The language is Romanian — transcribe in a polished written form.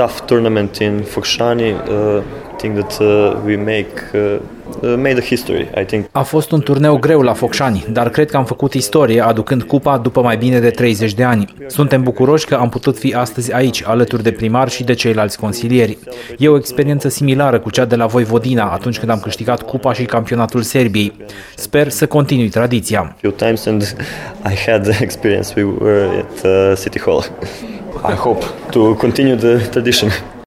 tough tournament in Focșani. I think that we made a history, I think. A fost un turneu greu la Focșani, dar cred că am făcut istorie aducând cupa după mai bine de 30 de ani. Suntem bucuroși că am putut fi astăzi aici, alături de primar și de ceilalți consilieri. E o experiență similară cu cea de la Voivodina atunci când am câștigat cupa și campionatul Serbiei. Sper să continui tradiția. Few times and I had the experience. We were at City Hall. I hope to continue the tradition.